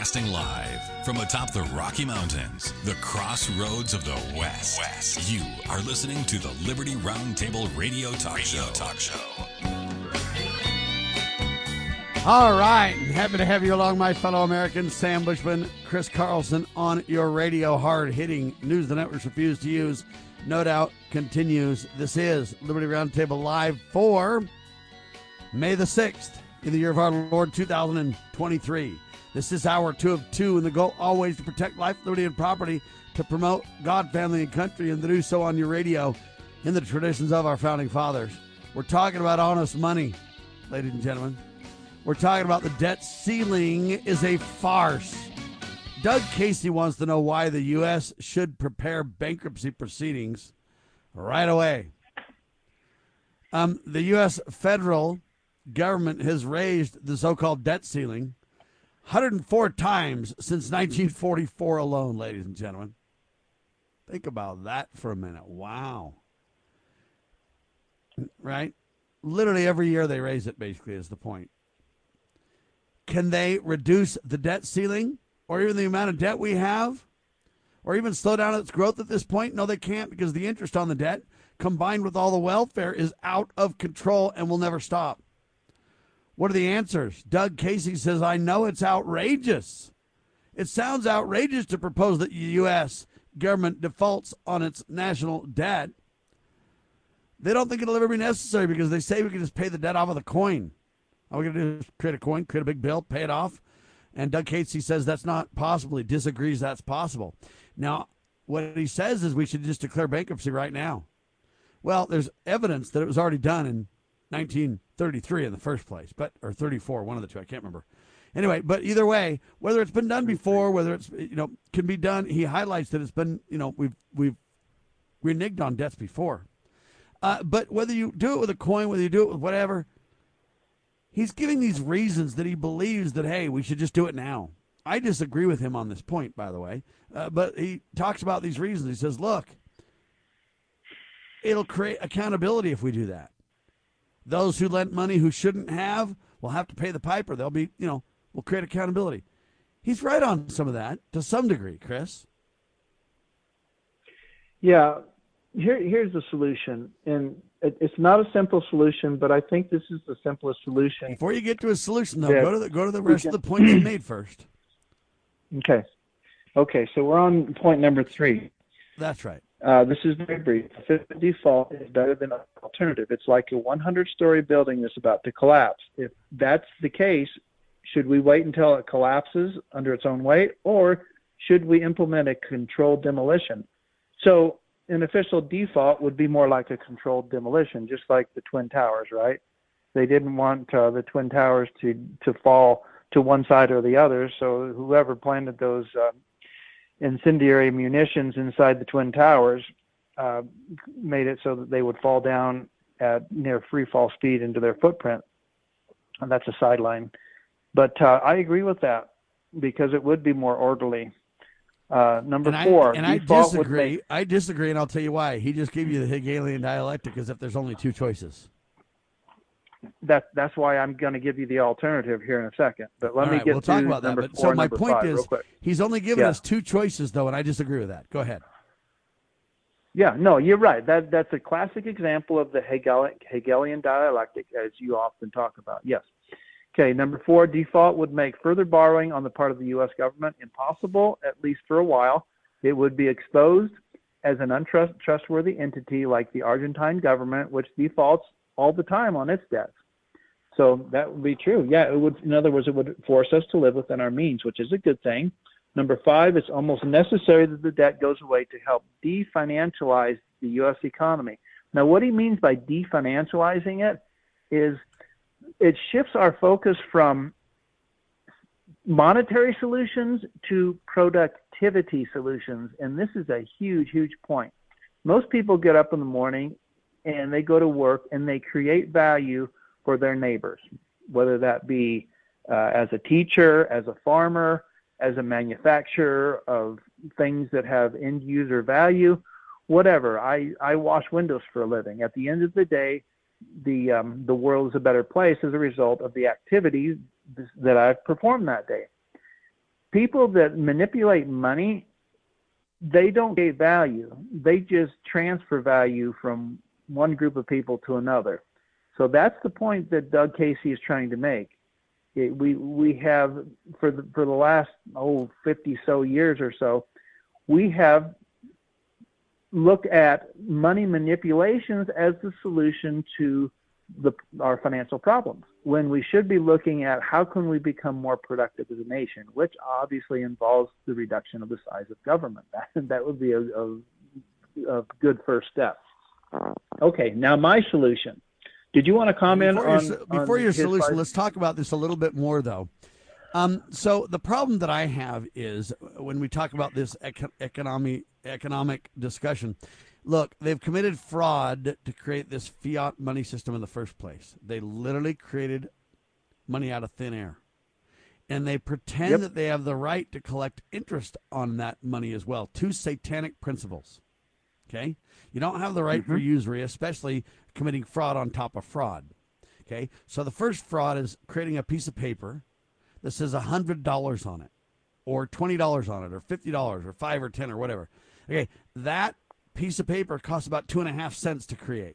Broadcasting live from atop the Rocky Mountains, the crossroads of the West. You are listening to the Liberty Roundtable Radio Talk Show. All right. Happy to have you along, my fellow Americans. Sam Bushman, Chris Carlson on your radio. Hard-hitting news the networks refuse to use. No doubt continues. This is Liberty Roundtable Live for May the 6th in the year of our Lord 2023. This is hour 2 of 2, and the goal always to protect life, liberty, and property, to promote God, family, and country, and to do so on your radio in the traditions of our founding fathers. We're talking about honest money, ladies and gentlemen. We're talking about the debt ceiling is a farce. Doug Casey wants to know why the U.S. should prepare bankruptcy proceedings right away. The U.S. federal government has raised the so-called debt ceiling 104 times since 1944 alone, ladies and gentlemen. Think about that for a minute. Wow. Right? Literally every year they raise it, basically, is the point. Can they reduce the debt ceiling or even the amount of debt we have or even slow down its growth at this point? No, they can't, because the interest on the debt combined with all the welfare is out of control and will never stop. What are the answers? Doug Casey says, I know it's outrageous. It sounds outrageous to propose that the U.S. government defaults on its national debt. They don't think it'll ever be necessary because they say we can just pay the debt off with a coin. All we're going to do is create a coin, create a big bill, pay it off. And Doug Casey says that's not possible. He disagrees that's possible. Now, what he says is we should just declare bankruptcy right now. Well, there's evidence that it was already done in 1933 in the first place, or 34, one of the two, I can't remember. Anyway, but either way, whether it's been done before, whether it's, can be done, he highlights that it's been, we've reneged on debts before. But whether you do it with a coin, whether you do it with whatever, he's giving these reasons that he believes that, hey, we should just do it now. I disagree with him on this point, by the way. But he talks about these reasons. He says, look, it'll create accountability if we do that. Those who lent money who shouldn't have will have to pay the piper. They'll be, we'll create accountability. He's right on some of that to some degree, Chris. Yeah, here's the solution. And it's not a simple solution, but I think this is the simplest solution. Before you get to a solution, though, go to the rest of the points you made first. Okay, so we're on point number 3. That's right. This is very brief. A fifth default is better than an alternative. It's like a 100-story building that's about to collapse. If that's the case, should we wait until it collapses under its own weight, or should we implement a controlled demolition? So an official default would be more like a controlled demolition, just like the Twin Towers, right? They didn't want the Twin Towers to fall to one side or the other, so whoever planted those incendiary munitions inside the Twin Towers made it so that they would fall down at near free fall speed into their footprint. And that's a sideline. But I agree with that because it would be more orderly. Number 4. And I disagree. I disagree, and I'll tell you why. He just gave you the Hegelian dialectic as if there's only 2 choices. That's why I'm going to give you the alternative here in a second. But let me get we'll to talk about number that. But 4, so my point 5, is, he's only given us 2 choices, though, and I disagree with that. Go ahead. Yeah, no, you're right. That's a classic example of the Hegelian dialectic, as you often talk about. Yes. Okay, number 4, default would make further borrowing on the part of the U.S. government impossible, at least for a while. It would be exposed as an untrustworthy entity like the Argentine government, which defaults all the time on its debts. So that would be true. Yeah, it would. In other words, it would force us to live within our means, which is a good thing. Number 5, it's almost necessary that the debt goes away to help definancialize the U.S. economy. Now, what he means by definancializing it is it shifts our focus from monetary solutions to productivity solutions. And this is a huge, huge point. Most people get up in the morning and they go to work and they create value for their neighbors, whether that be as a teacher, as a farmer, as a manufacturer of things that have end user value, whatever. I wash windows for a living. At the end of the day, the world is a better place as a result of the activities that I've performed that day. people that manipulate money, they don't create value. They just transfer value from one group of people to another. So that's the point that Doug Casey is trying to make. We have, for the last 50 so years or so, we have looked at money manipulations as the solution to our financial problems, when we should be looking at how can we become more productive as a nation, which obviously involves the reduction of the size of government. That would be a good first step. Okay, now my solution. Did you want to comment before your solution? side? Let's talk about this a little bit more, though. So the problem that I have is when we talk about this economic discussion. Look, they've committed fraud to create this fiat money system in the first place. They literally created money out of thin air. And they pretend that they have the right to collect interest on that money as well. Two satanic principles. Okay? You don't have the right for usury, especially committing fraud on top of fraud. Okay? So the first fraud is creating a piece of paper that says $100 on it, or $20 on it, or $50, or $5 or $10 or whatever. Okay, that piece of paper costs about 2.5 cents to create.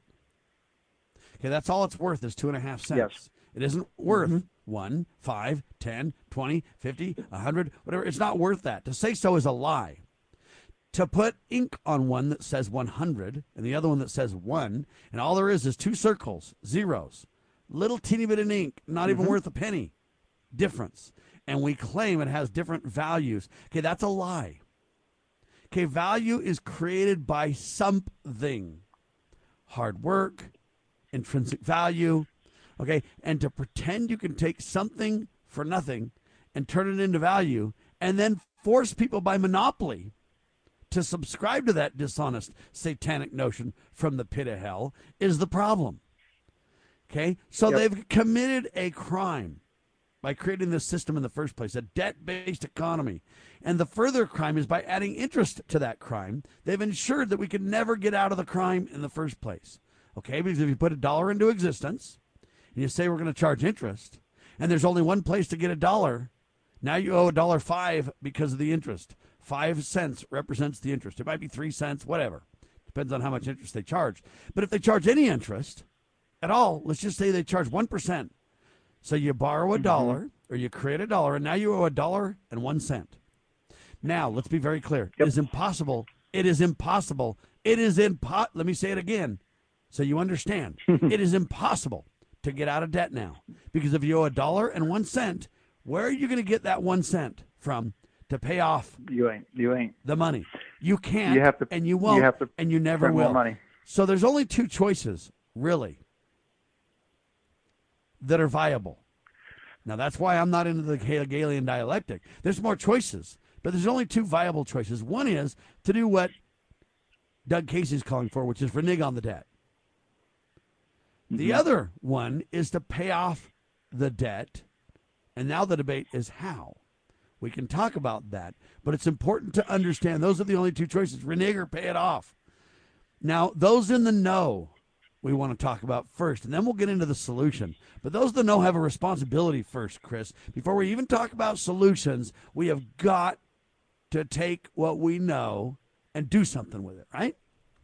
Okay, that's all it's worth is 2.5 cents. Yes. It isn't worth 1, 5, 10, 20, 50, 100, whatever. It's not worth that. To say so is a lie. To put ink on one that says 100 and the other one that says 1, and all there is two circles, zeros, little teeny bit of ink, not even worth a penny difference. And we claim it has different values. Okay, that's a lie. Okay, value is created by something. Hard work, intrinsic value. Okay, and to pretend you can take something for nothing and turn it into value and then force people by monopoly to subscribe to that dishonest, satanic notion from the pit of hell is the problem. Okay, so they've committed a crime by creating this system in the first place, a debt-based economy. And the further crime is by adding interest to that crime. They've ensured that we can never get out of the crime in the first place. Okay, because if you put $1 into existence and you say we're going to charge interest, and there's only one place to get $1, now you owe $1.05 because of the interest. 5 cents represents the interest. It might be 3 cents, whatever. Depends on how much interest they charge. But if they charge any interest at all, let's just say they charge 1%. So you borrow $1 or you create $1, and now you owe $1.01. Now, let's be very clear. It is impossible. It is impossible. Let me say it again so you understand. It is impossible to get out of debt now, because if you owe $1.01, where are you going to get that 1 cent from to pay off You ain't. the money? You can't, You have to, and you won't, you have to and you never print will. more money. So there's only two choices, really, that are viable. Now, that's why I'm not into the Hegelian dialectic. There's more choices, but there's only two viable choices. One is to do what Doug Casey's calling for, which is renege on the debt. The other one is to pay off the debt, and now the debate is how. We can talk about that, but it's important to understand those are the only two choices, renege or pay it off. Now, those in the know we want to talk about first, and then we'll get into the solution. But those that know have a responsibility first, Chris. Before we even talk about solutions, we have got to take what we know and do something with it, right?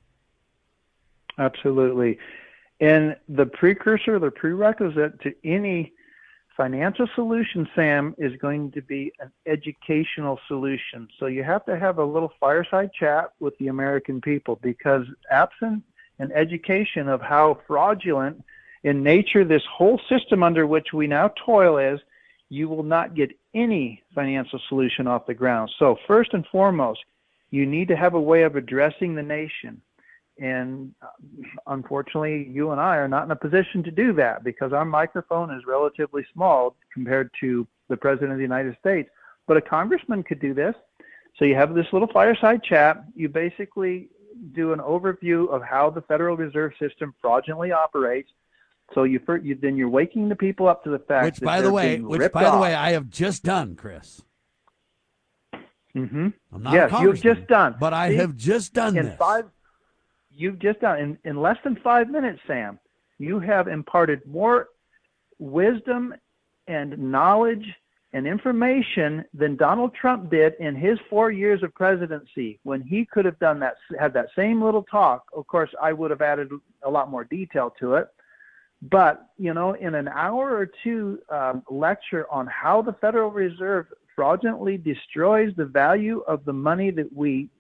Absolutely. And the precursor, the prerequisite to any financial solution, Sam, is going to be an educational solution. So you have to have a little fireside chat with the American people, because absent an education of how fraudulent in nature this whole system under which we now toil is, you will not get any financial solution off the ground. So first and foremost, you need to have a way of addressing the nation. And unfortunately, you and I are not in a position to do that because our microphone is relatively small compared to the President of the United States. But a congressman could do this. So you have this little fireside chat. You basically do an overview of how the Federal Reserve System fraudulently operates. So then you're waking the people up to the fact which, that by the way, I have just done, Chris. Mm-hmm. I'm not a yes, congressman, you've just done. But I have just done this. You've just done in less than 5 minutes, Sam. You have imparted more wisdom and knowledge and information than Donald Trump did in his 4 years of presidency, when he could have done that, had that same little talk. Of course, I would have added a lot more detail to it. But, in an hour or two lecture on how the Federal Reserve fraudulently destroys the value of the money that we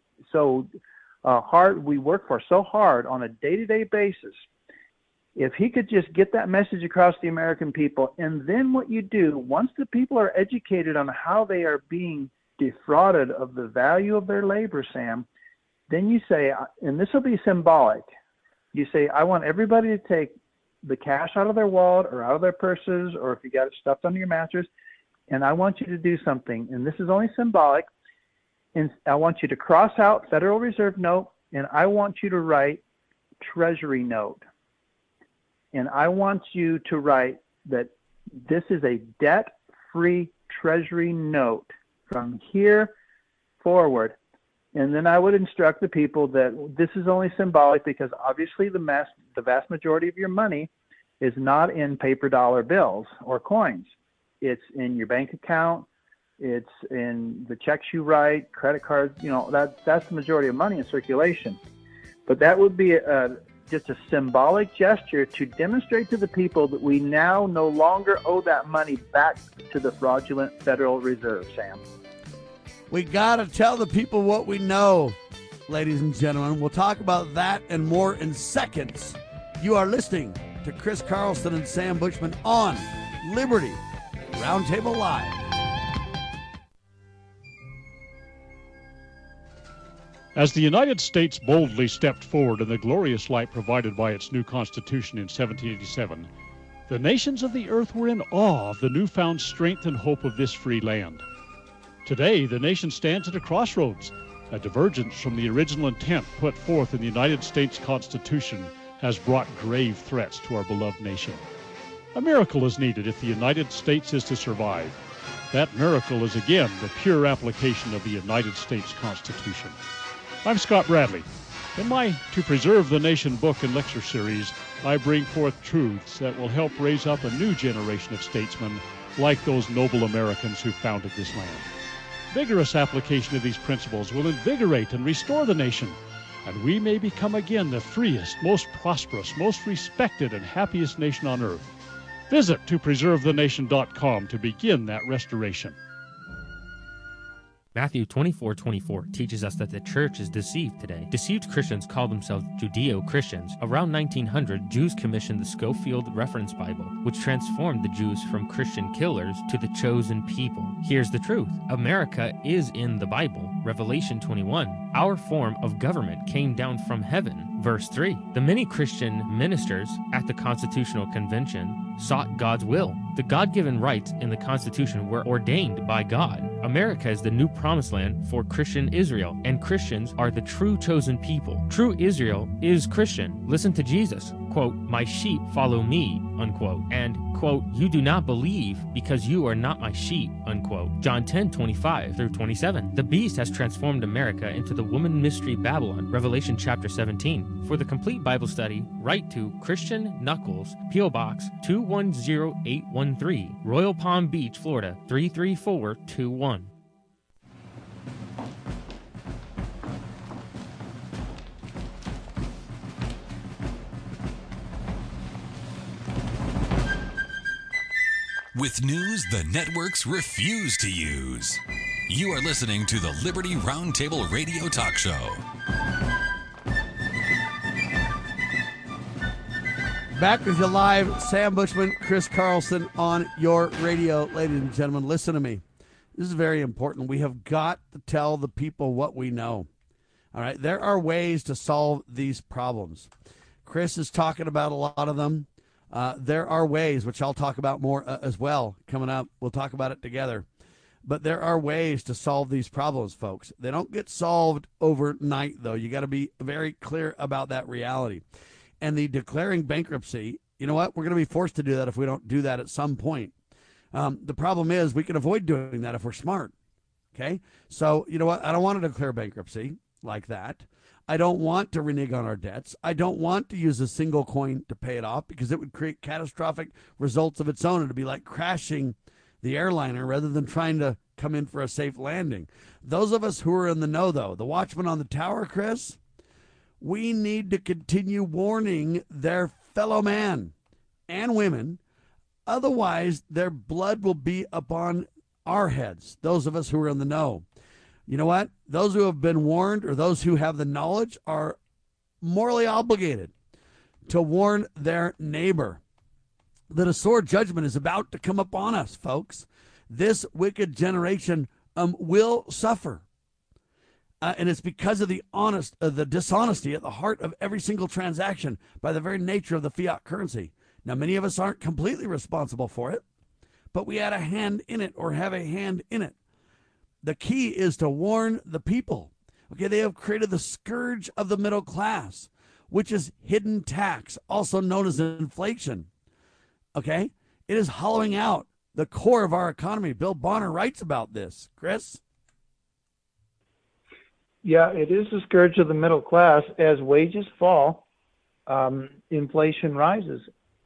work for so hard on a day-to-day basis. If he could just get that message across to the American people, and then what you do, once the people are educated on how they are being defrauded of the value of their labor, Sam, then you say, and this will be symbolic, you say, I want everybody to take the cash out of their wallet or out of their purses, or if you got it stuffed under your mattress, and I want you to do something, and this is only symbolic, and I want you to cross out Federal Reserve note, and I want you to write Treasury note. And I want you to write that this is a debt-free Treasury note from here forward. And then I would instruct the people that this is only symbolic, because obviously the vast majority of your money is not in paper dollar bills or coins. It's in your bank account. It's in the checks you write, credit cards. That's the majority of money in circulation. But that would be just a symbolic gesture to demonstrate to the people that we now no longer owe that money back to the fraudulent Federal Reserve, Sam. We got to tell the people what we know, ladies and gentlemen. We'll talk about that and more in seconds. You are listening to Chris Carlson and Sam Bushman on Liberty Roundtable Live. As the United States boldly stepped forward in the glorious light provided by its new Constitution in 1787, the nations of the earth were in awe of the newfound strength and hope of this free land. Today, the nation stands at a crossroads. A divergence from the original intent put forth in the United States Constitution has brought grave threats to our beloved nation. A miracle is needed if the United States is to survive. That miracle is again the pure application of the United States Constitution. I'm Scott Bradley. In my To Preserve the Nation book and lecture series, I bring forth truths that will help raise up a new generation of statesmen like those noble Americans who founded this land. Vigorous application of these principles will invigorate and restore the nation, and we may become again the freest, most prosperous, most respected, and happiest nation on earth. Visit topreservethenation.com to begin that restoration. Matthew 24:24 teaches us that the church is deceived today. Deceived Christians call themselves Judeo-Christians. Around 1900, Jews commissioned the Scofield Reference Bible, which transformed the Jews from Christian killers to the chosen people. Here's the truth. America is in the Bible. Revelation 21. Our form of government came down from heaven. Verse 3. The many Christian ministers at the Constitutional Convention sought God's will. The God-given rights in the Constitution were ordained by God. America is the new promised land for Christian Israel, and Christians are the true chosen people. True Israel is Christian. Listen to Jesus. Quote, my sheep follow me, unquote. And, quote, you do not believe because you are not my sheep, unquote. John 10:25-27. The beast has transformed America into the woman mystery Babylon. Revelation chapter 17. For the complete Bible study, write to Christian Knuckles, P.O. Box 210813, Royal Palm Beach, Florida 33421. With news the networks refuse to use. You are listening to the Liberty Roundtable Radio Talk Show. Back with you live, Sam Bushman, Chris Carlson on your radio. Ladies and gentlemen, listen to me. This is very important. We have got to tell the people what we know. All right, there are ways to solve these problems. Chris is talking about a lot of them. There are ways, which I'll talk about more as well coming up. We'll talk about it together. But there are ways to solve these problems, folks. They don't get solved overnight, though. You got to be very clear about that reality. And the declaring bankruptcy, you know what? We're going to be forced to do that if we don't do that at some point. The problem is we can avoid doing that if we're smart. Okay? So, you know what? I don't want to declare bankruptcy like that. I don't want to renege on our debts. I don't want to use a single coin to pay it off because it would create catastrophic results of its own. It would be like crashing the airliner rather than trying to come in for a safe landing. Those of us who are in the know, though, the watchman on the tower, Chris, we need to continue warning their fellow man and women. Otherwise, their blood will be upon our heads, those of us who are in the know. You know what? Those who have been warned or those who have the knowledge are morally obligated to warn their neighbor that a sore judgment is about to come upon us, folks. This wicked generation will suffer. And it's because of the dishonesty at the heart of every single transaction by the very nature of the fiat currency. Now, many of us aren't completely responsible for it, but we had a hand in it or have a hand in it. The key is to warn the people. Okay, they have created the scourge of the middle class, which is hidden tax, also known as inflation. Okay, it is hollowing out the core of our economy. Bill Bonner writes about this. Chris? Yeah, it is the scourge of the middle class. As wages fall, inflation rises.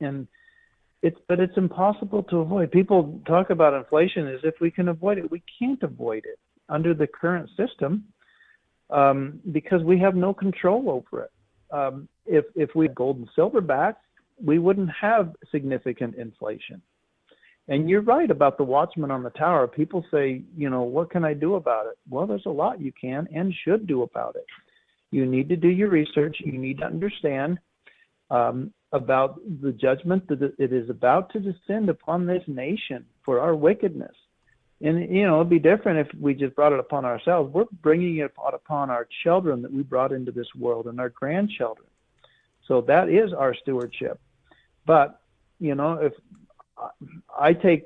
But it's impossible to avoid. People talk about inflation as if we can avoid it. We can't avoid it under the current system because we have no control over it. If we had gold and silver back, we wouldn't have significant inflation. And you're right about the watchman on the tower. People say, what can I do about it? Well, there's a lot you can and should do about it. You need to do your research. You need to understand about the judgment that it is about to descend upon this nation for our wickedness. And, it'd be different if we just brought it upon ourselves. We're bringing it upon our children that we brought into this world and our grandchildren. So that is our stewardship. But, if I take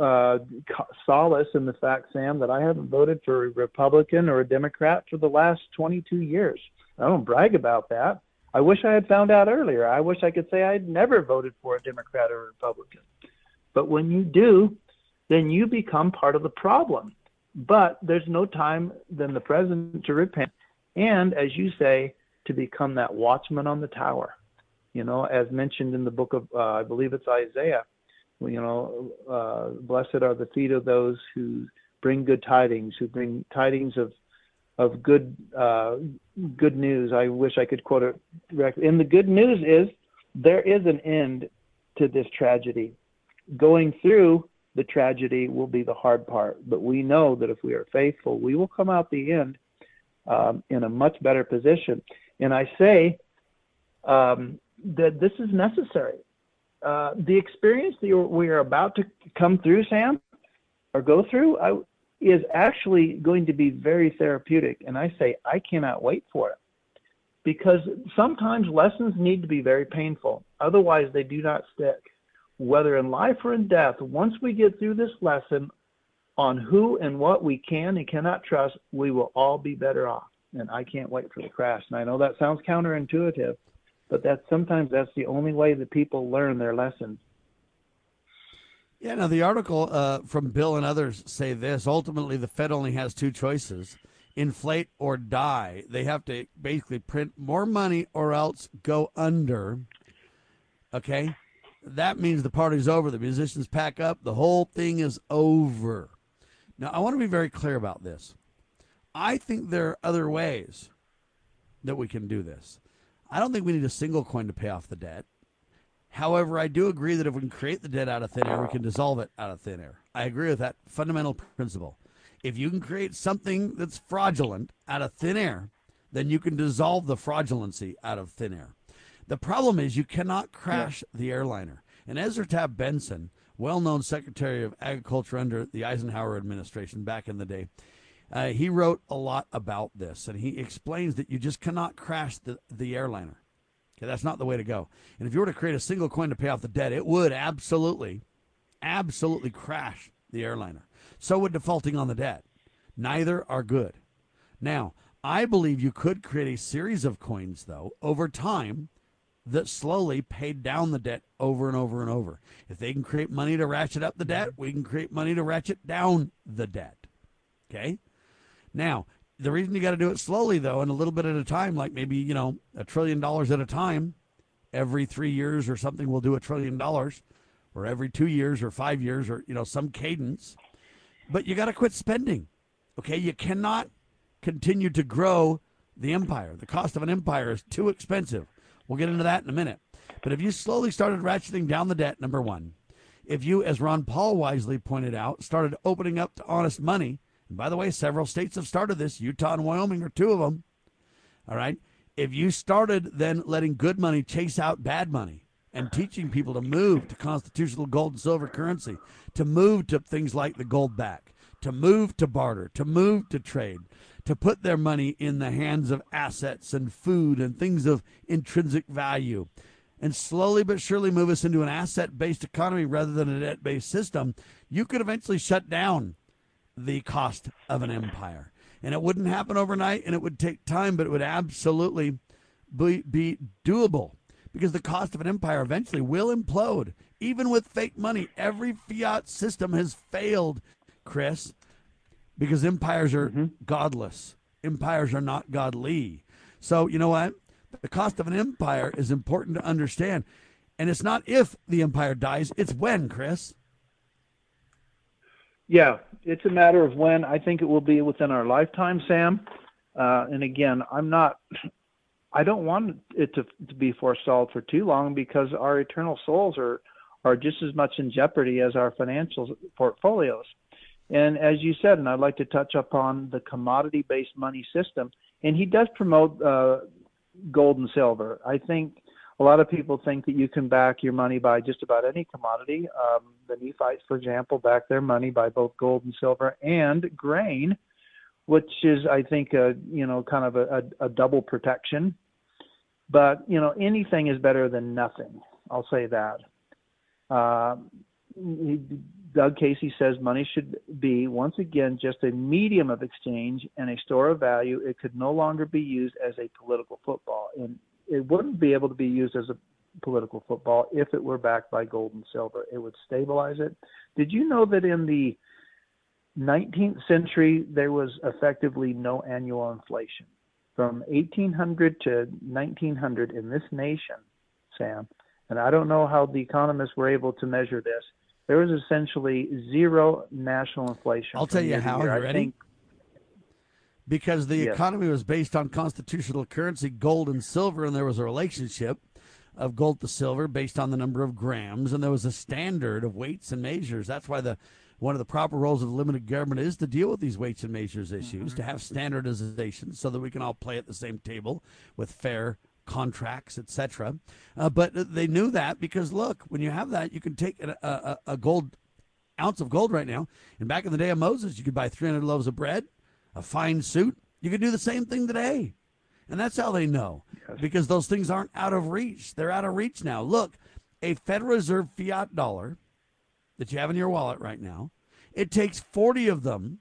solace in the fact, Sam, that I haven't voted for a Republican or a Democrat for the last 22 years. I don't brag about that. I wish I had found out earlier. I wish I could say I'd never voted for a Democrat or a Republican. But when you do, then you become part of the problem. But there's no time than the present to repent. And as you say, to become that watchman on the tower. As mentioned in the book of, I believe it's Isaiah, blessed are the feet of those who bring good tidings, who bring tidings of good news. I wish I could quote it directly. And the good news is there is an end to this tragedy. Going through the tragedy will be the hard part, but we know that if we are faithful, we will come out the end in a much better position. And I say that this is necessary. The experience that we are about to come through, Sam, or go through, is actually going to be very therapeutic. And I say, I cannot wait for it. Because sometimes lessons need to be very painful. Otherwise, they do not stick. Whether in life or in death, once we get through this lesson on who and what we can and cannot trust, we will all be better off. And I can't wait for the crash. And I know that sounds counterintuitive, but sometimes that's the only way that people learn their lessons. Yeah, now the article from Bill and others say this. Ultimately, the Fed only has two choices: inflate or die. They have to basically print more money or else go under. Okay? That means the party's over. The musicians pack up. The whole thing is over. Now, I want to be very clear about this. I think there are other ways that we can do this. I don't think we need a single coin to pay off the debt. However, I do agree that if we can create the debt out of thin air, we can dissolve it out of thin air. I agree with that fundamental principle. If you can create something that's fraudulent out of thin air, then you can dissolve the fraudulency out of thin air. The problem is you cannot crash the airliner. And Ezra Taft Benson, well-known Secretary of Agriculture under the Eisenhower administration back in the day, he wrote a lot about this, and he explains that you just cannot crash the airliner. Okay, that's not the way to go. And if you were to create a single coin to pay off the debt, it would absolutely crash the airliner. So would defaulting on the debt. Neither are good. Now, I believe you could create a series of coins, though, over time that slowly paid down the debt over and over and over. If they can create money to ratchet up the debt, we can create money to ratchet down the debt. Okay? Now, the reason you got to do it slowly, though, and a little bit at a time, like maybe, $1 trillion at a time, every 3 years or something, we'll do $1 trillion. or every 2 years or 5 years or, some cadence. But you got to quit spending. Okay, you cannot continue to grow the empire. The cost of an empire is too expensive. We'll get into that in a minute. But if you slowly started ratcheting down the debt, number one, if you, as Ron Paul wisely pointed out, started opening up to honest money, and by the way, several states have started this, Utah and Wyoming are two of them, all right? If you started then letting good money chase out bad money and teaching people to move to constitutional gold and silver currency, to move to things like the gold back, to move to barter, to move to trade, to put their money in the hands of assets and food and things of intrinsic value, and slowly but surely move us into an asset-based economy rather than a debt-based system, you could eventually shut down the cost of an empire. And it wouldn't happen overnight, and it would take time, but it would absolutely be doable, because the cost of an empire eventually will implode. Even with fake money, every fiat system has failed, Chris, because empires are godless. Empires are not godly. So you know what? The cost of an empire is important to understand. And it's not if the empire dies, it's when, Chris. Yeah, it's a matter of when. I think it will be within our lifetime, Sam. And again, I don't want it to be forestalled for too long, because our eternal souls are just as much in jeopardy as our financial portfolios. And as you said, and I'd like to touch upon the commodity-based money system, and he does promote gold and silver. I think a lot of people think that you can back your money by just about any commodity. The Nephites, for example, back their money by both gold and silver and grain, which is, I think, kind of a double protection. But, anything is better than nothing. I'll say that. Doug Casey says money should be, once again, just a medium of exchange and a store of value. It could no longer be used as a political football. And it wouldn't be able to be used as a political football if it were backed by gold and silver. It would stabilize it. Did you know that in the 19th century, there was effectively no annual inflation? From 1800 to 1900 in this nation, Sam, and I don't know how the economists were able to measure this, there was essentially zero national inflation. I'll tell you how. You ready? Because the economy was based on constitutional currency, gold and silver, and there was a relationship of gold to silver based on the number of grams, and there was a standard of weights and measures. That's why one of the proper roles of the limited government is to deal with these weights and measures issues, to have standardization so that we can all play at the same table with fair contracts, etc. But they knew that because, look, when you have that, you can take a ounce of gold right now. And back in the day of Moses, you could buy 300 loaves of bread, a fine suit. You could do the same thing today. And that's how they know, because those things aren't out of reach. They're out of reach now. Look, a Federal Reserve fiat dollar that you have in your wallet right now, it takes 41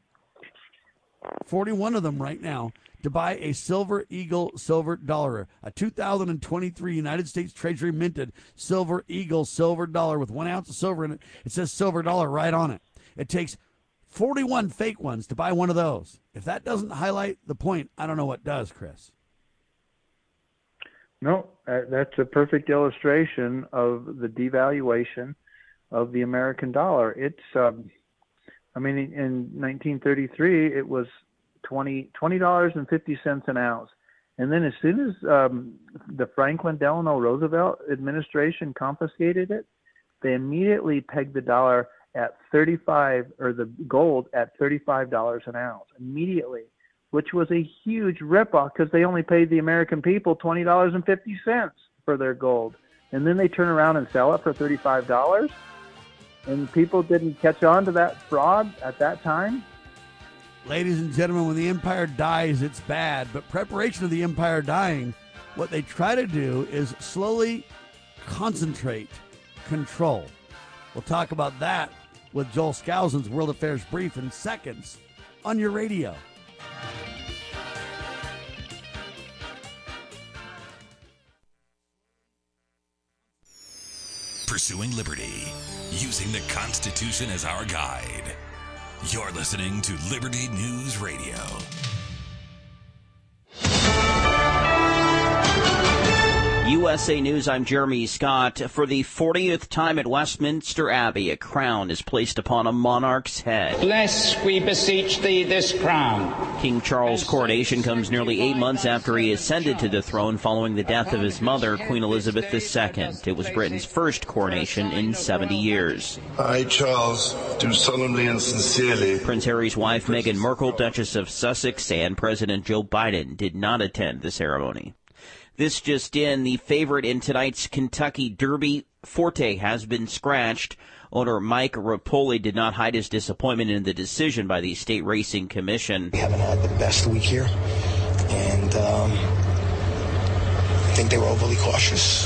of them right now, to buy a Silver Eagle silver dollar, a 2023 United States Treasury minted Silver Eagle silver dollar with 1 ounce of silver in it. It says silver dollar right on it. It takes 41 fake ones to buy one of those. If that doesn't highlight the point, I don't know what does, Chris. No, that's a perfect illustration of the devaluation of the American dollar. It's, in 1933, it was $20.50 an ounce. And then as soon as the Franklin Delano Roosevelt administration confiscated it, they immediately pegged the dollar at the gold at $35 an ounce immediately, which was a huge ripoff because they only paid the American people $20.50 for their gold. And then they turn around and sell it for $35. And people didn't catch on to that fraud at that time. Ladies and gentlemen, when the empire dies, it's bad. But preparation of the empire dying, what they try to do is slowly concentrate control. We'll talk about that with Joel Skousen's World Affairs Brief in seconds on your radio. Pursuing liberty, using the Constitution as our guide. You're listening to Liberty News Radio. USA News, I'm Jeremy Scott. For the 40th time at Westminster Abbey, a crown is placed upon a monarch's head. Bless, we beseech thee, this crown. King Charles' coronation comes nearly 8 months after he ascended to the throne following the death of his mother, Queen Elizabeth II. It was Britain's first coronation in 70 years. I, Charles, do solemnly and sincerely. Prince Harry's wife, Meghan Markle, Duchess of Sussex, and President Joe Biden did not attend the ceremony. This just in, the favorite in tonight's Kentucky Derby, Forte, has been scratched. Owner Mike Rapoli did not hide his disappointment in the decision by the State Racing Commission. We haven't had the best week here, and I think they were overly cautious.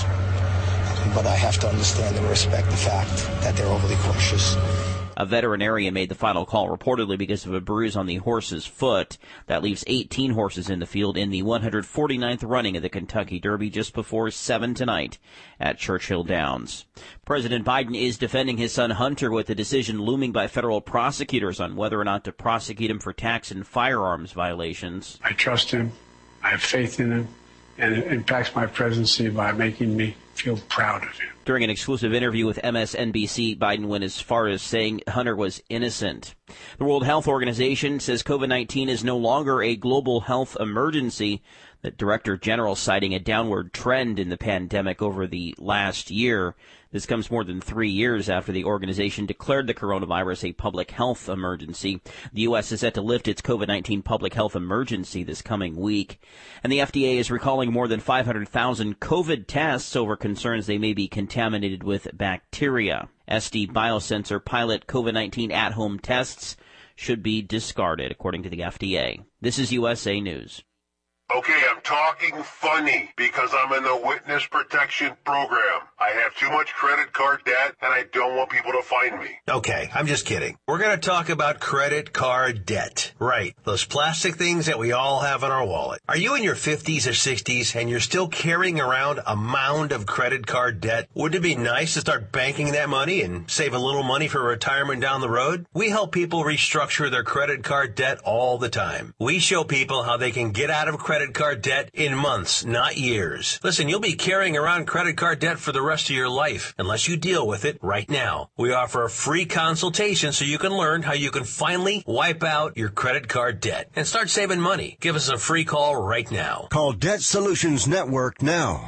But I have to understand and respect the fact that they're overly cautious. A veterinarian made the final call reportedly because of a bruise on the horse's foot. That leaves 18 horses in the field in the 149th running of the Kentucky Derby just before 7 tonight at Churchill Downs. President Biden is defending his son Hunter with the decision looming by federal prosecutors on whether or not to prosecute him for tax and firearms violations. I trust him. I have faith in him. And it impacts my presidency by making me feel proud of him. During an exclusive interview with MSNBC, Biden went as far as saying Hunter was innocent. The World Health Organization says COVID-19 is no longer a global health emergency. The Director General citing a downward trend in the pandemic over the last year. This comes more than 3 years after the organization declared the coronavirus a public health emergency. The U.S. is set to lift its COVID-19 public health emergency this coming week. And the FDA is recalling more than 500,000 COVID tests over concerns they may be contaminated with bacteria. SD Biosensor pilot COVID-19 at-home tests should be discarded, according to the FDA. This is USA News. Okay, I'm talking funny because I'm in the witness protection program. I have too much credit card debt and I don't want people to find me. Okay, I'm just kidding. We're going to talk about credit card debt. Right, those plastic things that we all have in our wallet. Are you in your 50s or 60s and you're still carrying around a mound of credit card debt? Wouldn't it be nice to start banking that money and save a little money for retirement down the road? We help people restructure their credit card debt all the time. We show people how they can get out of credit card debt in months, not years. Listen, you'll be carrying around credit card debt for the rest of your life unless you deal with it right now. We offer a free consultation so you can learn how you can finally wipe out your credit card debt and start saving money. Give us a free call right now. Call Debt Solutions Network now.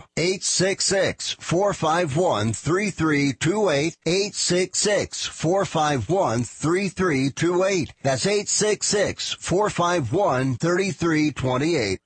866-451-3328. 866-451-3328. That's 866-451-3328.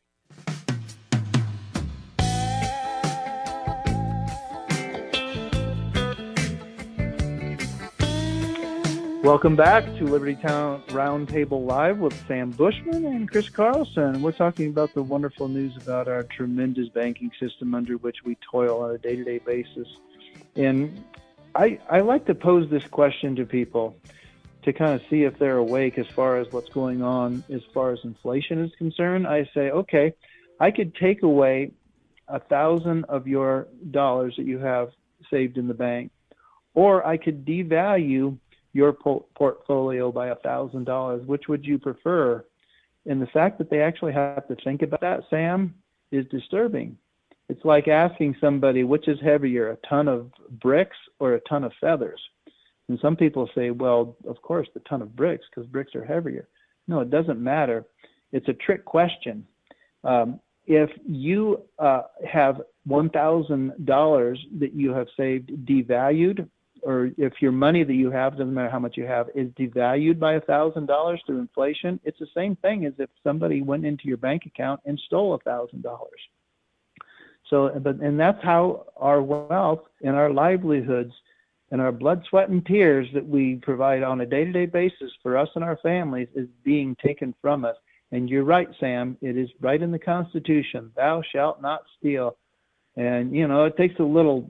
Welcome back to Liberty Town Roundtable Live with Sam Bushman and Chris Carlson. We're talking about the wonderful news about our tremendous banking system under which we toil on a day-to-day basis. And I like to pose this question to people to kind of see if they're awake as far as what's going on as far as inflation is concerned. I say, okay, I could take away 1,000 of your dollars that you have saved in the bank, or I could devalue your portfolio by $1,000. Which would you prefer? And the fact that they actually have to think about that, Sam, is disturbing. It's like asking somebody which is heavier, a ton of bricks or a ton of feathers. And some people say, well, of course, the ton of bricks, because bricks are heavier. No, it doesn't matter. It's a trick question. If you have $1,000 that you have saved devalued, or if your money that you have, doesn't matter how much you have, is devalued by $1,000 through inflation, it's the same thing as if somebody went into your bank account and stole $1,000. So, and that's how our wealth and our livelihoods and our blood, sweat, and tears that we provide on a day-to-day basis for us and our families is being taken from us. And you're right, Sam, it is right in the Constitution, thou shalt not steal. And, you know, it takes a little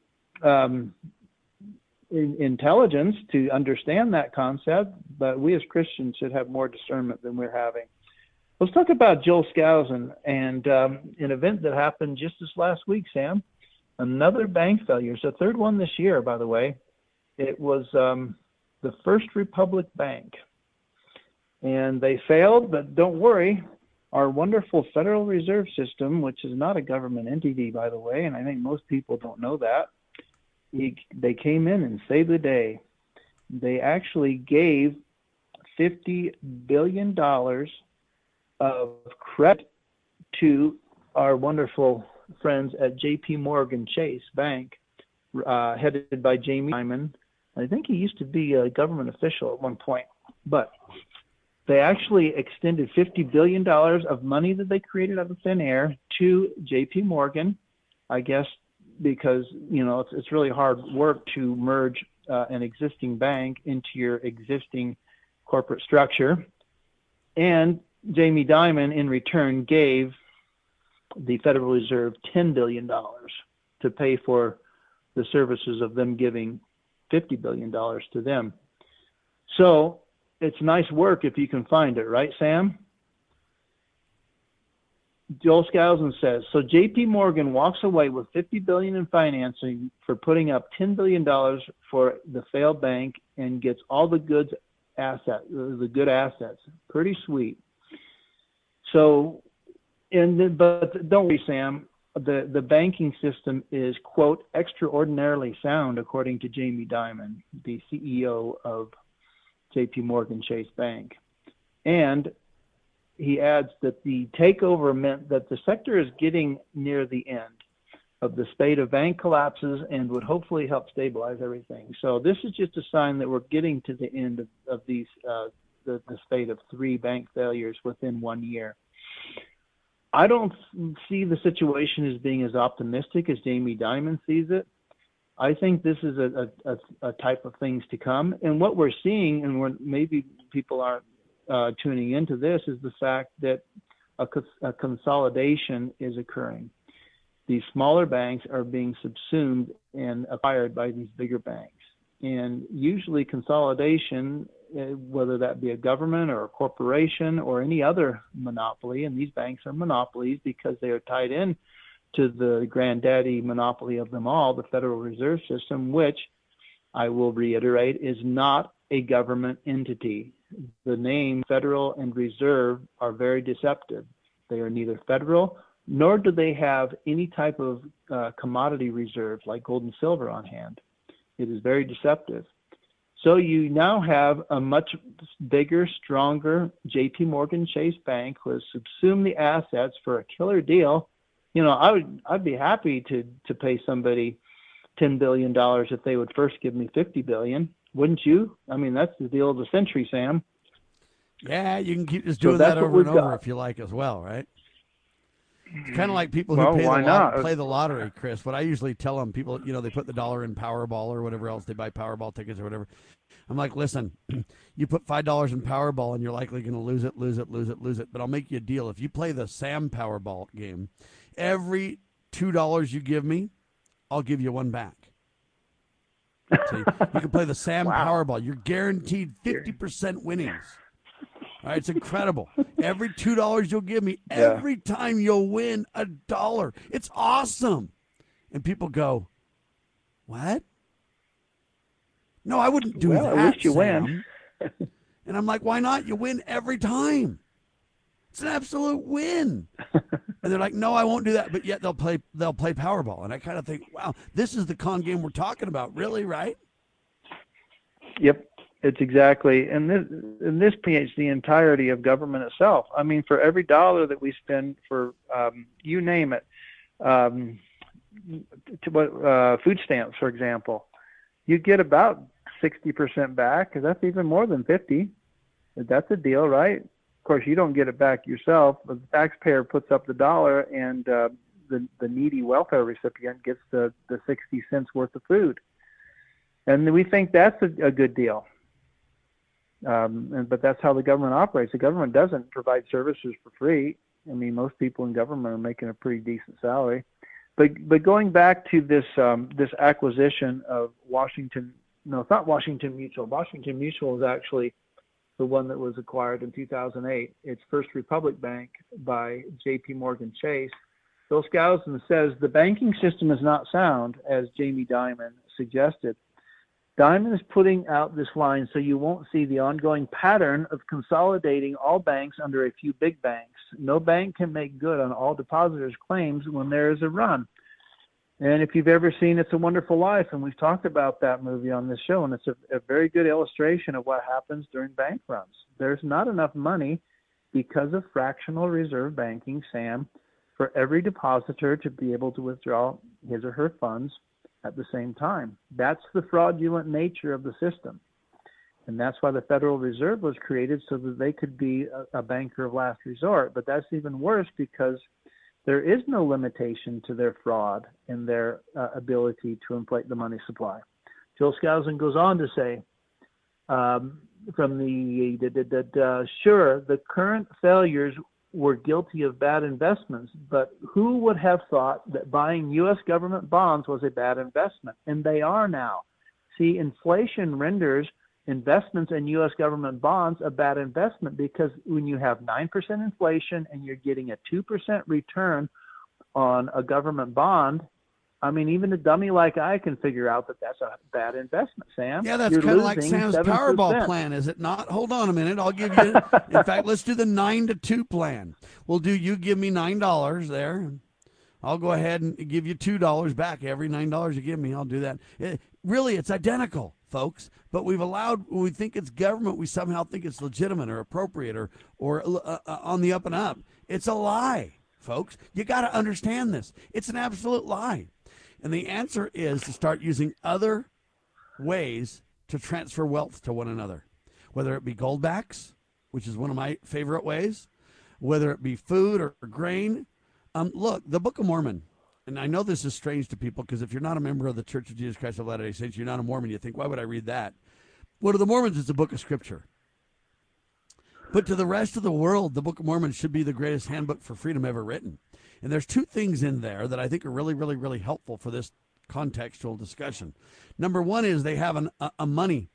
intelligence to understand that concept, but we as Christians should have more discernment than we're having. Let's talk about Joel Skousen and an event that happened just this last week, Sam. Another bank failure. It's the third one this year, by the way. It was the First Republic Bank. And they failed, but don't worry, our wonderful Federal Reserve System, which is not a government entity, by the way, and I think most people don't know that, they came in and saved the day. They actually gave $50 billion of credit to our wonderful friends at J.P. Morgan Chase Bank, headed by Jamie Dimon. I think he used to be a government official at one point, but they actually extended $50 billion of money that they created out of thin air to J.P. Morgan, I guess, because, you know, it's really hard work to merge an existing bank into your existing corporate structure. And Jamie Dimon, in return, gave the Federal Reserve $10 billion to pay for the services of them giving $50 billion to them. So it's nice work if you can find it, right, Sam? Joel Skousen says, so J.P. Morgan walks away with $50 billion in financing for putting up $10 billion for the failed bank and gets all the good assets. Pretty sweet. So, but don't worry, Sam. The banking system is, quote, extraordinarily sound, according to Jamie Dimon, the CEO of J.P. Morgan Chase Bank. And he adds that the takeover meant that the sector is getting near the end of the spate of bank collapses and would hopefully help stabilize everything. So this is just a sign that we're getting to the end of these the spate of 3 bank failures within 1 year. I don't see the situation as being as optimistic as Jamie Dimon sees it. I think this is a type of things to come. And what we're seeing, and maybe people aren't tuning into this, is the fact that a consolidation is occurring. These smaller banks are being subsumed and acquired by these bigger banks. And usually consolidation, whether that be a government or a corporation or any other monopoly, and these banks are monopolies because they are tied in to the granddaddy monopoly of them all, the Federal Reserve System, which I will reiterate is not a government entity. The name Federal and Reserve are very deceptive. They are neither federal, nor do they have any type of commodity reserve like gold and silver on hand. It is very deceptive. So you now have a much bigger, stronger J.P. Morgan Chase Bank who has subsumed the assets for a killer deal. You know, I'd be happy to pay somebody $10 billion if they would first give me $50 billion. Wouldn't you? I mean, that's the deal of the century, Sam. Yeah, you can keep just doing that over and over if you like as well, right? It's kind of like people who play the lottery, Chris. What I usually tell them, people, you know, they put the dollar in Powerball or whatever else. They buy Powerball tickets or whatever. I'm like, listen, you put $5 in Powerball and you're likely going to lose it. But I'll make you a deal. If you play the Sam Powerball game, every $2 you give me, I'll give you one back. So you can play the Sam Powerball. You're guaranteed 50% winnings. All right, it's incredible. Every $2 you'll give me, every time you'll win $1. It's awesome. And people go, what? No, I wouldn't do that, at least you Sam. Win. And I'm like, why not? You win every time. It's an absolute win. And they're like, no, I won't do that. But yet they'll play Powerball. And I kind of think, wow, this is the con game we're talking about, really, right? Yep, it's exactly. And this creates the entirety of government itself. I mean, for every dollar that we spend for, you name it, food stamps, for example, you get about 60% back, because that's even more than 50. That's a deal, right? Of course, you don't get it back yourself, but the taxpayer puts up the dollar, and the needy welfare recipient gets the 60 cents worth of food. And we think that's a good deal. But that's how the government operates. The government doesn't provide services for free. I mean, most people in government are making a pretty decent salary. But going back to this acquisition of Washington, no, it's not Washington Mutual. Washington Mutual is actually the one that was acquired in 2008. It's First Republic Bank by J.P. Morgan Chase. Bill Skousen says the banking system is not sound, as Jamie Dimon suggested. Diamond is putting out this line so you won't see the ongoing pattern of consolidating all banks under a few big banks. No bank can make good on all depositors' claims when there is a run. And if you've ever seen It's a Wonderful Life, and we've talked about that movie on this show, and it's a very good illustration of what happens during bank runs. There's not enough money because of fractional reserve banking, Sam, for every depositor to be able to withdraw his or her funds at the same time. That's the fraudulent nature of the system. And that's why the Federal Reserve was created, so that they could be a banker of last resort. But that's even worse because there is no limitation to their fraud and their ability to inflate the money supply. Joel Skousen goes on to say, sure, the current failures were guilty of bad investments, but who would have thought that buying U.S. government bonds was a bad investment? And they are now. See, inflation renders investments in U.S. government bonds a bad investment, because when you have 9% inflation and you're getting a 2% return on a government bond, I mean, even a dummy like I can figure out that that's a bad investment, Sam. Yeah, that's kind of like Sam's 7%. Powerball plan, is it not? Hold on a minute. I'll give you, in fact, let's do the 9-2 plan. You give me $9 there. I'll go ahead and give you $2 back. Every $9 you give me, I'll do that. Really, it's identical, folks. But we've allowed, when we think it's government, we somehow think it's legitimate or appropriate or on the up and up. It's a lie, folks. You got to understand this. It's an absolute lie. And the answer is to start using other ways to transfer wealth to one another, whether it be goldbacks, which is one of my favorite ways, whether it be food or grain. Look, the Book of Mormon, and I know this is strange to people because if you're not a member of the Church of Jesus Christ of Latter-day Saints, you're not a Mormon, you think, why would I read that? Well, to the Mormons, it's a book of Scripture. But to the rest of the world, the Book of Mormon should be the greatest handbook for freedom ever written. And there's two things in there that I think are really, really, really helpful for this contextual discussion. Number one is they have a money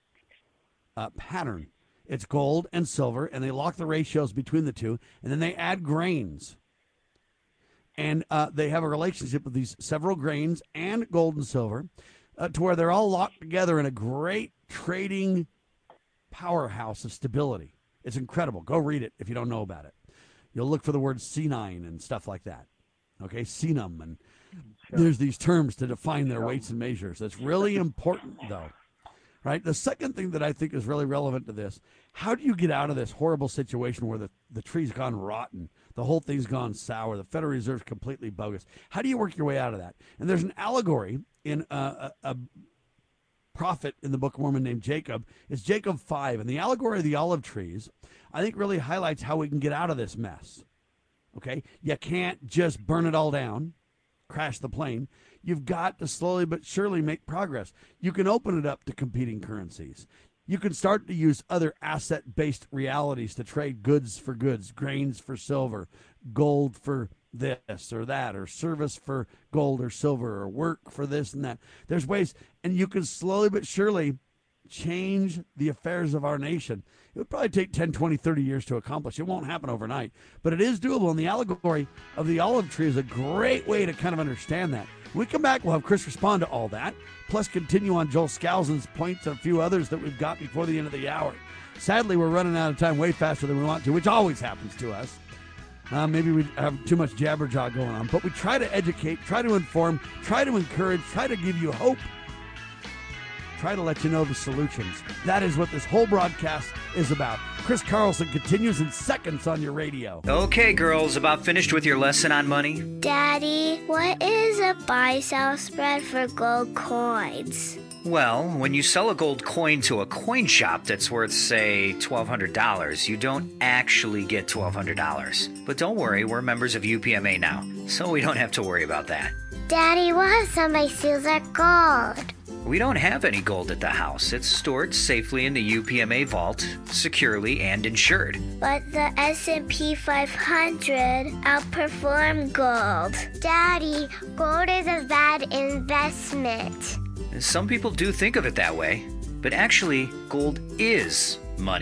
pattern. It's gold and silver, and they lock the ratios between the two, and then they add grains. And they have a relationship with these several grains and gold and silver to where they're all locked together in a great trading powerhouse of stability. It's incredible. Go read it if you don't know about it. You'll look for the word C9 and stuff like that. Okay, Cenum. And there's these terms to define their weights and measures. That's really important, though. Right? The second thing that I think is really relevant to this, how do you get out of this horrible situation where the tree's gone rotten, the whole thing's gone sour, the Federal Reserve's completely bogus? How do you work your way out of that? And there's an allegory in a prophet in the Book of Mormon named Jacob. It's Jacob 5. And the allegory of the olive trees, I think, really highlights how we can get out of this mess. Okay? You can't just burn it all down, crash the plane. You've got to slowly but surely make progress. You can open it up to competing currencies. You can start to use other asset-based realities to trade goods for goods, grains for silver, gold for this or that, or service for gold or silver, or work for this and that. There's ways, and you can slowly but surely change the affairs of our nation. It would probably take 10, 20, 30 years to accomplish. It won't happen overnight, but it is doable, and the allegory of the olive tree is a great way to kind of understand that. When we come back, we'll have Chris respond to all that, plus continue on Joel Skousen's points and a few others that we've got before the end of the hour. Sadly, we're running out of time way faster than we want to, which always happens to us. Maybe we have too much jabberjaw going on, but we try to educate, try to inform, try to encourage, try to give you hope, try to let you know the solutions. That is what this whole broadcast is about. Chris Carlson continues in seconds on your radio. Okay, girls, about finished with your lesson on money? Daddy, what is a buy-sell spread for gold coins? Well, when you sell a gold coin to a coin shop that's worth, say, $1,200, you don't actually get $1,200. But don't worry, we're members of UPMA now, so we don't have to worry about that. Daddy, what if somebody steals our gold? We don't have any gold at the house. It's stored safely in the UPMA vault, securely and insured. But the S&P 500 outperformed gold. Daddy, gold is a bad investment. Some people do think of it that way, but actually, gold is money.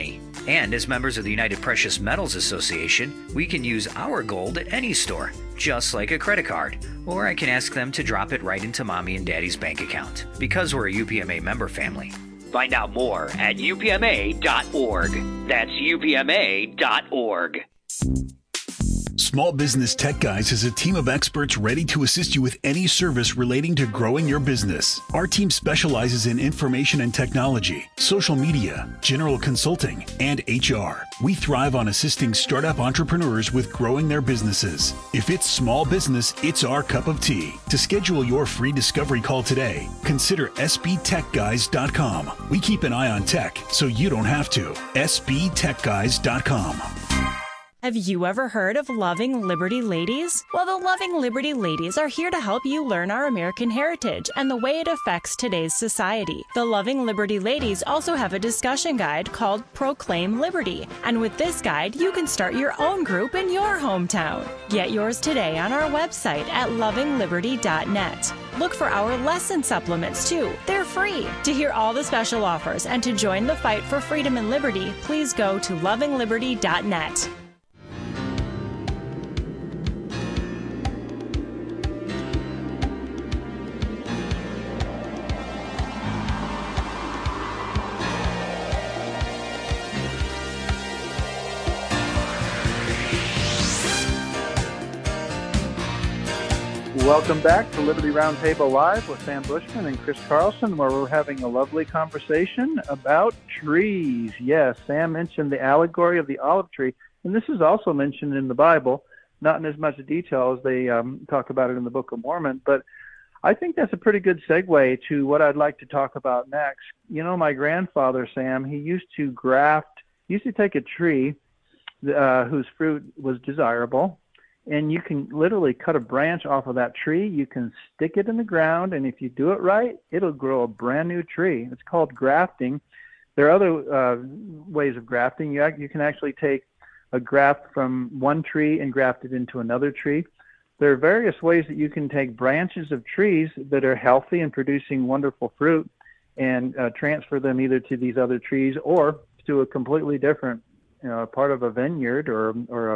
And as members of the United Precious Metals Association, we can use our gold at any store, just like a credit card. Or I can ask them to drop it right into Mommy and Daddy's bank account, because we're a UPMA member family. Find out more at upma.org. That's upma.org. Small Business Tech Guys is a team of experts ready to assist you with any service relating to growing your business. Our team specializes in information and technology, social media, general consulting, and HR. We thrive on assisting startup entrepreneurs with growing their businesses. If it's small business, it's our cup of tea. To schedule your free discovery call today, consider sbtechguys.com. We keep an eye on tech so you don't have to. sbtechguys.com. Have you ever heard of Loving Liberty Ladies? Well, the Loving Liberty Ladies are here to help you learn our American heritage and the way it affects today's society. The Loving Liberty Ladies also have a discussion guide called Proclaim Liberty. And with this guide, you can start your own group in your hometown. Get yours today on our website at lovingliberty.net. Look for our lesson supplements, too. They're free. To hear all the special offers and to join the fight for freedom and liberty, please go to lovingliberty.net. Welcome back to Liberty Roundtable Live with Sam Bushman and Chris Carlson, where we're having a lovely conversation about trees. Yes, Sam mentioned the allegory of the olive tree, and this is also mentioned in the Bible, not in as much detail as they talk about it in the Book of Mormon, but I think that's a pretty good segue to what I'd like to talk about next. You know, my grandfather, Sam, he used to take a tree whose fruit was desirable, and you can literally cut a branch off of that tree. You can stick it in the ground, and if you do it right, it'll grow a brand new tree. It's called grafting. There are other ways of grafting. You can actually take a graft from one tree and graft it into another tree. There are various ways that you can take branches of trees that are healthy and producing wonderful fruit and transfer them either to these other trees or to a completely different part of a vineyard or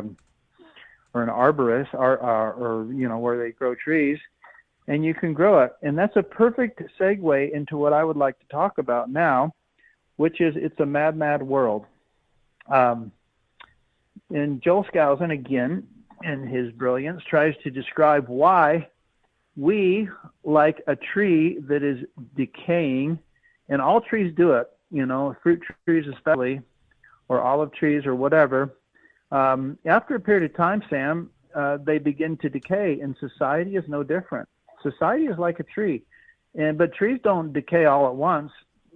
an arborist, or where they grow trees, and you can grow it. And that's a perfect segue into what I would like to talk about now, which is it's a mad, mad world. And Joel Skousen, again, in his brilliance, tries to describe why we, like a tree that is decaying, and all trees do it, fruit trees especially, or olive trees or whatever, after a period of time, Sam, they begin to decay, and society is no different. Society is like a tree, but trees don't decay all at once.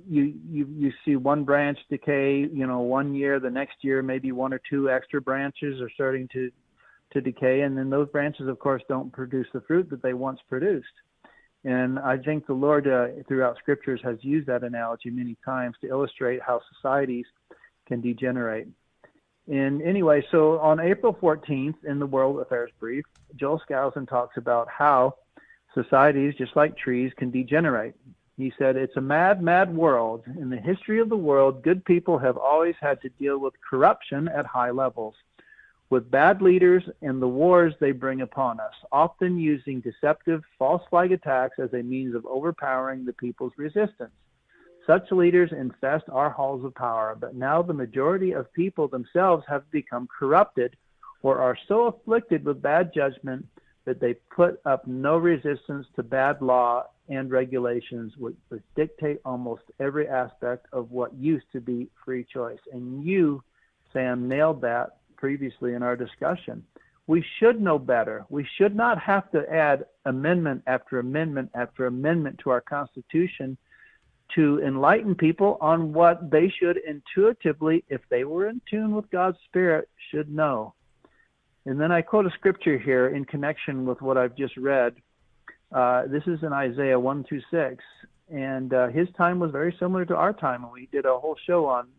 You see one branch decay, 1 year, the next year maybe one or two extra branches are starting to decay, and then those branches, of course, don't produce the fruit that they once produced. And I think the Lord, throughout Scriptures, has used that analogy many times to illustrate how societies can degenerate. And anyway, so on April 14th in the World Affairs Brief, Joel Skousen talks about how societies, just like trees, can degenerate. He said, it's a mad, mad world. In the history of the world, good people have always had to deal with corruption at high levels, with bad leaders and the wars they bring upon us, often using deceptive false flag attacks as a means of overpowering the people's resistance. Such leaders infest our halls of power, but now the majority of people themselves have become corrupted or are so afflicted with bad judgment that they put up no resistance to bad law and regulations which dictate almost every aspect of what used to be free choice. And you, Sam, nailed that previously in our discussion. We should know better. We should not have to add amendment after amendment after amendment to our Constitution to enlighten people on what they should intuitively, if they were in tune with God's Spirit, should know. And then I quote a scripture here in connection with what I've just read. This is in Isaiah 1-6, and his time was very similar to our time, and we did a whole show on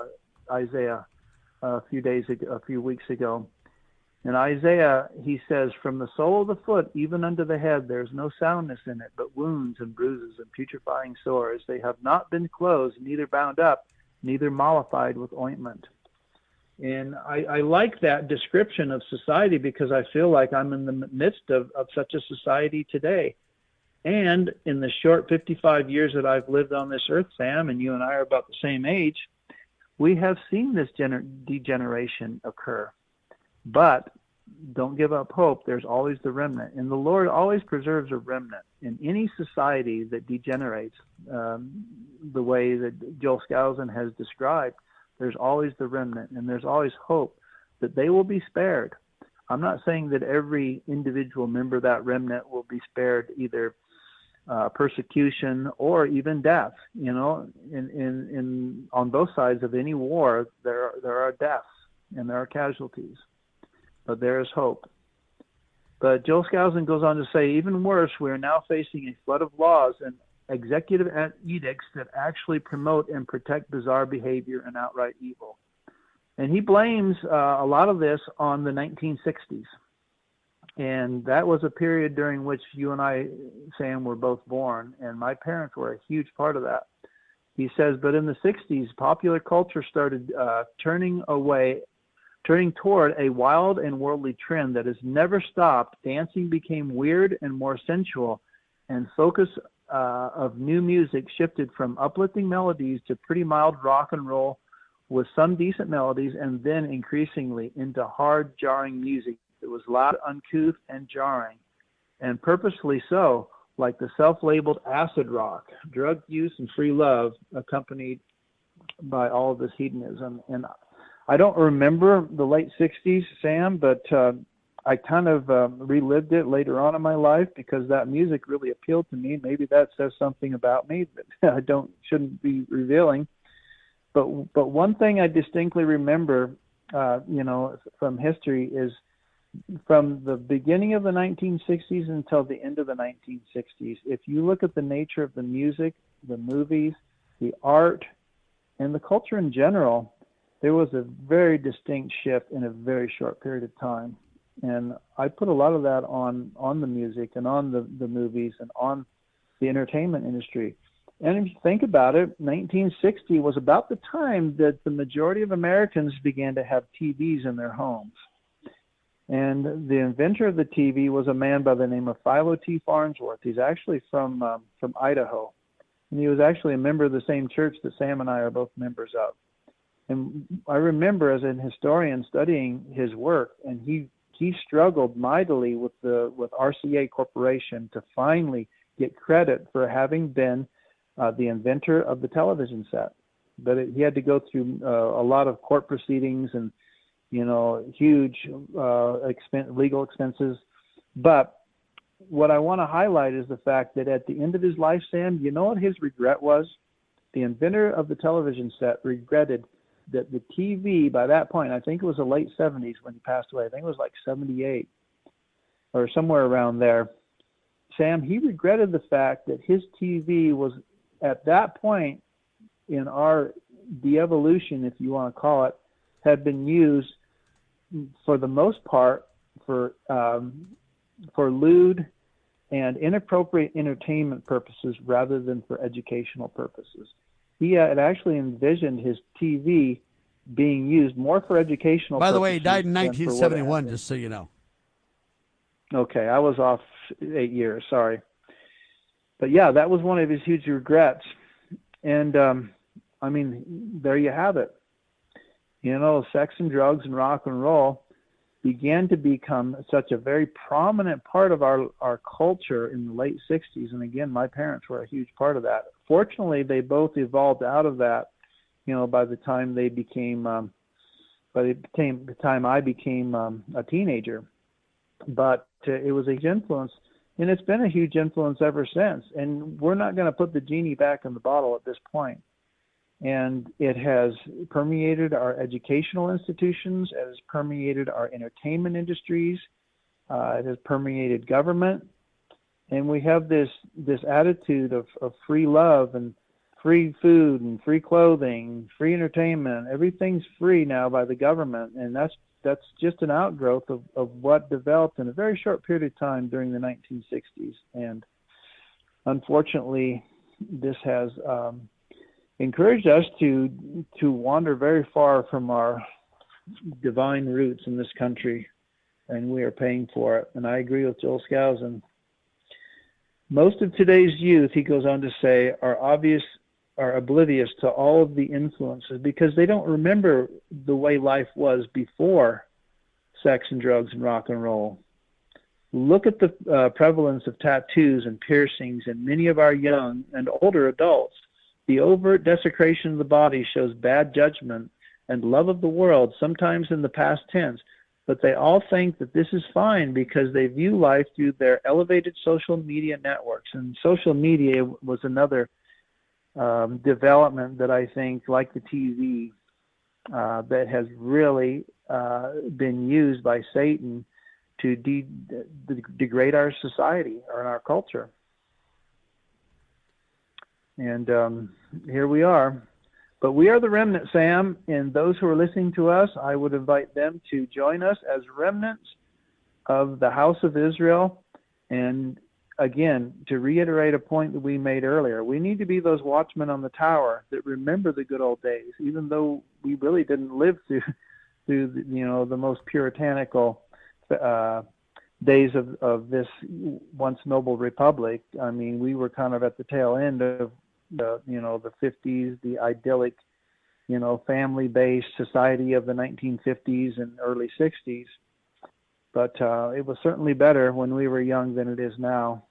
Isaiah a few weeks ago. In Isaiah, he says, from the sole of the foot even unto the head, there is no soundness in it, but wounds and bruises and putrefying sores. They have not been closed, neither bound up, neither mollified with ointment. And I like that description of society because I feel like I'm in the midst of such a society today. And in the short 55 years that I've lived on this earth, Sam, and you and I are about the same age, we have seen this degeneration occur. But don't give up hope. There's always the remnant. And the Lord always preserves a remnant. In any society that degenerates the way that Joel Skousen has described, there's always the remnant, and there's always hope that they will be spared. I'm not saying that every individual member of that remnant will be spared either persecution or even death. You know, in on both sides of any war, there are deaths and there are casualties, but there is hope. But Joel Skousen goes on to say, even worse, we are now facing a flood of laws and executive edicts that actually promote and protect bizarre behavior and outright evil. And he blames a lot of this on the 1960s. And that was a period during which you and I, Sam, were both born, and my parents were a huge part of that. He says, but in the 60s, popular culture started turning toward a wild and worldly trend that has never stopped. Dancing became weird and more sensual, and focus of new music shifted from uplifting melodies to pretty mild rock and roll with some decent melodies, and then increasingly into hard, jarring music that was loud, uncouth, and jarring, and purposefully so, like the self-labeled acid rock, drug use, and free love, accompanied by all of this hedonism. And I don't remember the late 60s, Sam, but I kind of relived it later on in my life because that music really appealed to me. Maybe that says something about me that I shouldn't be revealing. But one thing I distinctly remember, from history is from the beginning of the 1960s until the end of the 1960s. If you look at the nature of the music, the movies, the art, and the culture in general, there was a very distinct shift in a very short period of time. And I put a lot of that on the music and on the movies and on the entertainment industry. And if you think about it, 1960 was about the time that the majority of Americans began to have TVs in their homes. And the inventor of the TV was a man by the name of Philo T. Farnsworth. He's actually from Idaho. And he was actually a member of the same church that Sam and I are both members of. And I remember as an historian studying his work, and he struggled mightily with RCA Corporation to finally get credit for having been the inventor of the television set. But he had to go through a lot of court proceedings and, huge legal expenses. But what I want to highlight is the fact that at the end of his life, Sam, you know what his regret was? The inventor of the television set regretted that the TV, by that point, I think it was the late 70s when he passed away. I think it was like 78 or somewhere around there. Sam, he regretted the fact that his TV was at that point in our de-evolution, if you want to call it, had been used for the most part for lewd and inappropriate entertainment purposes rather than for educational purposes. He had actually envisioned his TV being used more for educational purposes. By the way, he died in 1971, just so you know. Okay, I was off 8 years, sorry. But yeah, that was one of his huge regrets. And, there you have it. Sex and drugs and rock and roll began to become such a very prominent part of our culture in the late 60s. And again, my parents were a huge part of that. Fortunately, they both evolved out of that, by the time they became, by the time I became a teenager. But it was a huge influence, and it's been a huge influence ever since. And we're not going to put the genie back in the bottle at this point. And it has permeated our educational institutions, it has permeated our entertainment industries, it has permeated government. And we have this attitude of free love and free food and free clothing, free entertainment. Everything's free now by the government. And that's just an outgrowth of what developed in a very short period of time during the 1960s. And unfortunately, this has encouraged us to wander very far from our divine roots in this country, and we are paying for it. And I agree with Joel Skousen. Most of today's youth, he goes on to say, are oblivious to all of the influences because they don't remember the way life was before sex and drugs and rock and roll. Look at the prevalence of tattoos and piercings in many of our young and older adults. The overt desecration of the body shows bad judgment and love of the world, sometimes in the past tense, but they all think that this is fine because they view life through their elevated social media networks. And social media was another development that I think, like the TV, that has really been used by Satan to degrade our society or our culture. And here we are. But we are the remnant, Sam, and those who are listening to us, I would invite them to join us as remnants of the house of Israel. And again, to reiterate a point that we made earlier, we need to be those watchmen on the tower that remember the good old days, even though we really didn't live through the most puritanical days of this once noble republic. I mean, we were kind of at the tail end of the 50s, the idyllic, family-based society of the 1950s and early 60s. But it was certainly better when we were young than it is now.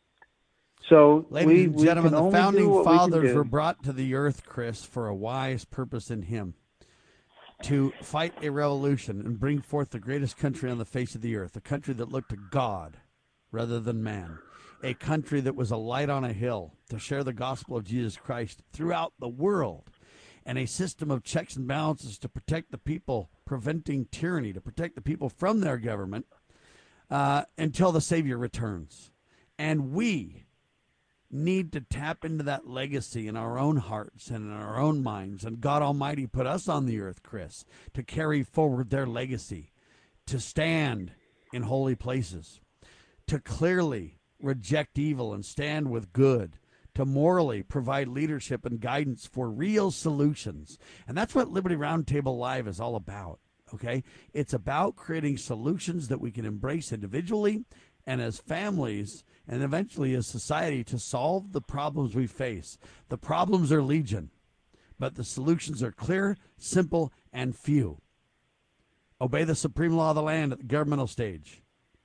So, ladies and gentlemen, the founding fathers were brought to the earth, Chris, for a wise purpose in him. To fight a revolution and bring forth the greatest country on the face of the earth, a country that looked to God rather than man, a country that was a light on a hill to share the gospel of Jesus Christ throughout the world, and a system of checks and balances to protect the people, preventing tyranny, to protect the people from their government until the Savior returns. And we need to tap into that legacy in our own hearts and in our own minds. And God Almighty put us on the earth, Chris, to carry forward their legacy, to stand in holy places, to clearly reject evil and stand with good, to morally provide leadership and guidance for real solutions. And that's what Liberty Roundtable Live is all about, okay? It's about creating solutions that we can embrace individually and as families and eventually as society to solve the problems we face. The problems are legion, but the solutions are clear, simple, and few. Obey the supreme law of the land at the governmental stage.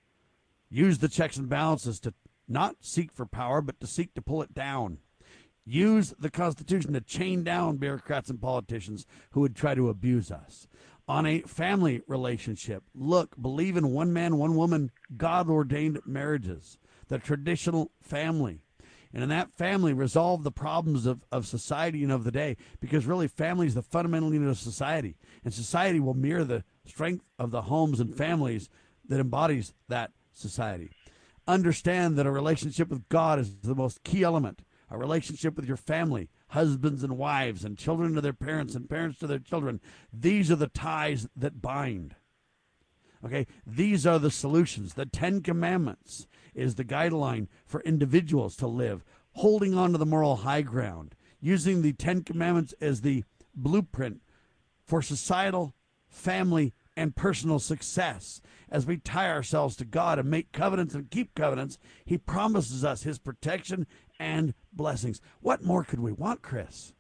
Use the checks and balances to not seek for power, but to seek to pull it down. Use the Constitution to chain down bureaucrats and politicians who would try to abuse us. On a family relationship, believe in one man, one woman, God-ordained marriages, the traditional family. And in that family, resolve the problems of society and of the day, because really family is the fundamental unit of society. And society will mirror the strength of the homes and families that embodies that society. Understand that a relationship with God is the most key element. A relationship with your family, husbands and wives, and children to their parents and parents to their children. These are the ties that bind. Okay, these are the solutions. The 10 Commandments is the guideline for individuals to live, holding on to the moral high ground, using the 10 Commandments as the blueprint for societal, family, and personal success. As we tie ourselves to God and make covenants and keep covenants, He promises us His protection and blessings. What more could we want, Chris?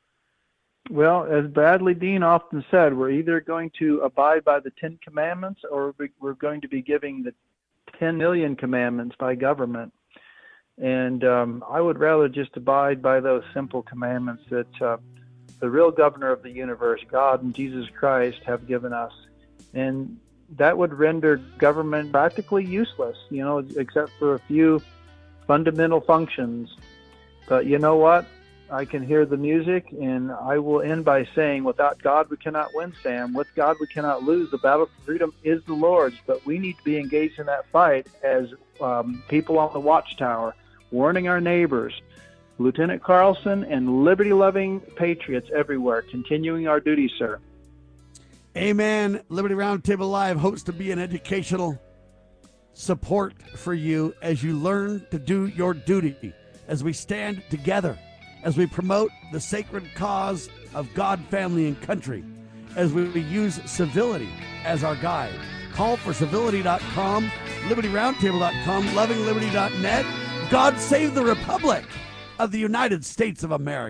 Well, as Bradley Dean often said, we're either going to abide by the 10 Commandments or we're going to be giving the 10 million commandments by government. And I would rather just abide by those simple commandments that the real governor of the universe, God and Jesus Christ, have given us. And that would render government practically useless, except for a few fundamental functions. But you know what? I can hear the music, and I will end by saying, without God, we cannot win, Sam. With God, we cannot lose. The battle for freedom is the Lord's, but we need to be engaged in that fight as people on the watchtower, warning our neighbors, Lieutenant Carlson, and liberty-loving patriots everywhere, continuing our duty, sir. Amen. Liberty Roundtable Live hopes to be an educational support for you as you learn to do your duty, as we stand together, as we promote the sacred cause of God, family, and country, as we use civility as our guide. Call for civility.com, libertyroundtable.com, lovingliberty.net. God save the Republic of the United States of America.